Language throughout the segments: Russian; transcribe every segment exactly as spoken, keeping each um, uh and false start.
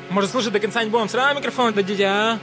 Может, слушать до конца не будем, сразу микрофон дадите, а?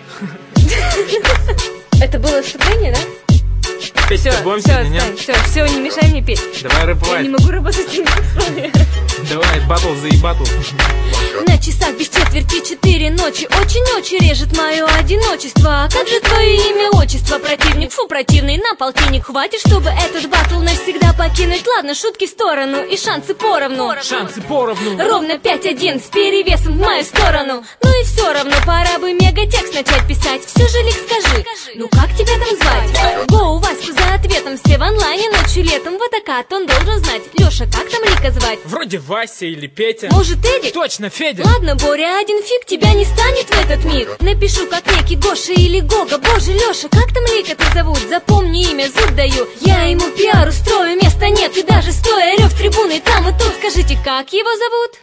Это было вступление, да? Петь, все, будем все, сегодня, отстань, все, все, не мешай мне петь. Давай рэповать. Я не могу работать с этими условиями. Давай, батл за и батл. На часах без четверти четыре ночи. Очень-очень режет мое одиночество. А как же твое имя, отчество? Противник, фу, противный, на полтинник хватит, чтобы этот батл навсегда покинуть. Ладно, шутки в сторону и шансы поровну. Шансы поровну. Ровно пять один с перевесом в мою сторону. Ну и все равно, пора бы мегатекст начать писать. Все же, Лик, скажи, ну как тебя там звать? Гоу, Ваську за ответом, все в онлайне ночью летом. Вот аккад он должен знать. Леша, как там Лика звать? Вроде Вася или Петя. Может, Эдик? Точно, Федя. Ладно, Боря, один фиг, тебя не станет в этот миг. Напишу, как некий Гоша или Гога. Боже, Леша, как там Лика-то зовут? Запомни имя, зуб даю. Я ему пиар устрою, места нет. И даже стоя рев трибуны там и тут. Скажите, как его зовут?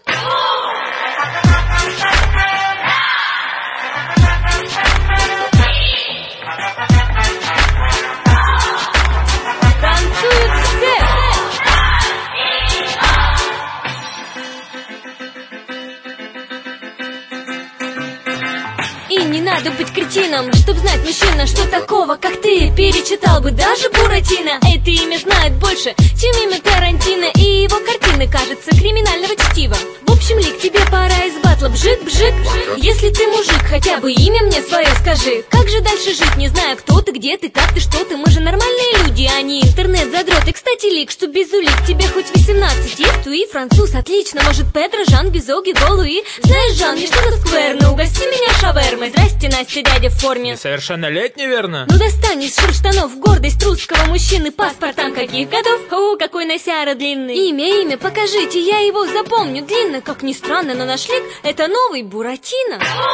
Танцуют все! И не надо быть кретином, чтоб знать, мужчина, что такого, как ты, перечитал бы даже Буратино. Это имя знает больше, чем имя Тарантино и его картины, кажется, криминального чтива. В общем, Лик, тебе пора из батла бжик-бжик. Если ты мужик, хотя бы имя мне свое скажи. Как же дальше жить, не знаю, кто ты, где ты, как ты, что ты. Мы же нормальные люди, а не интернет-задроты. Кстати, Лик, что без улик, тебе хоть восемнадцать есть, туи, француз, отлично. Может, Педро, Жан, Гизо, Гиго, Луи. Знаешь, Жан, мне что-то скверно, угости меня шавермой. Здрасте, Настя, дядя в форме. Несовершеннолетний, верно? Ну достань из шурштанов гордость русского мужчины. Паспорт там каких годов? О, какой носяра длинный. Имя, имя, покажите, я его запомню. Длинно, как ни странно, но наш Лик — это новый Буратино.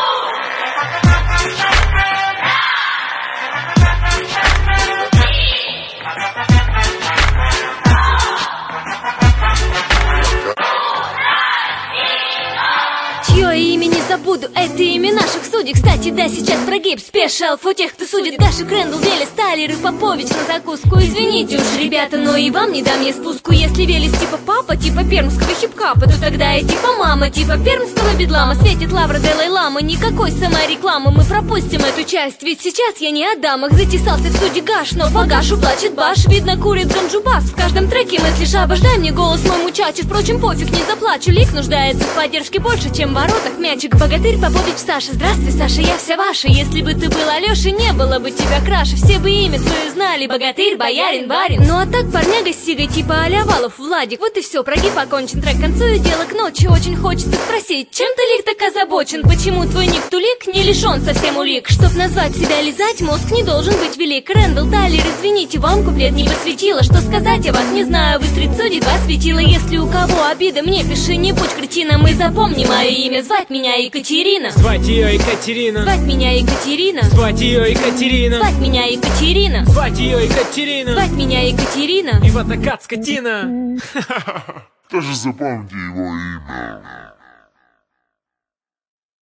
Чье имя не забуду, это имя наших судей. Кстати, да, сейчас прогиб, спешл у тех, кто судит. Даша Крэндл, Велес, Талер и Попович на закуску. Извините уж, ребята, но и вам не дам я спуску. Если Велес типа папа, типа пермского хип-хапа, то тогда я типа мама, типа пермского бедлама. Светит лавра Далай-Лама, никакой саморекламы. Мы пропустим эту часть, ведь сейчас я не о дамах. Затесался в суде Гаш, но по Гашу плачет Баш. Видно, курит ганджубас. В каждом треке мыслишь, обождай мне голос мой мучачи. Впрочем, пофиг, не заплачу. Лик нуждается в поддержке больше, чем в воротах мячик. Богатырь, Попович, Саша. Здравствуй, Саша, я вся ваша. Если бы ты был Алёша, не было бы тебя краше. Все бы имя свое знали. Богатырь, боярин, барин. Ну а так парняга с сигой типа а-ля Валов, Владик. Вот и все, прогиб окончен. Трек к концу и дело к ночи. Очень хочется спросить, чем ты, Лик, так озабочен? Почему твой ник Тулик не лишен совсем улик? Чтоб назвать себя лизать, мозг не должен быть велик. Рэндл, Талер, извините, вам куплет не посвятила. Что сказать я вас не знаю, вы стрит судит, вас светила. Если у кого обида, мне пиши, не будь кретином. И запомни мое имя, звать меня Екатерина. Звать ее Екатерина. Звать меня Екатерина. Звать ее Екатерина. Звать меня Екатерина. Звать ее Екатерина. Звать меня Екатерина. И вот такая скотина. Тоже запомните его имя.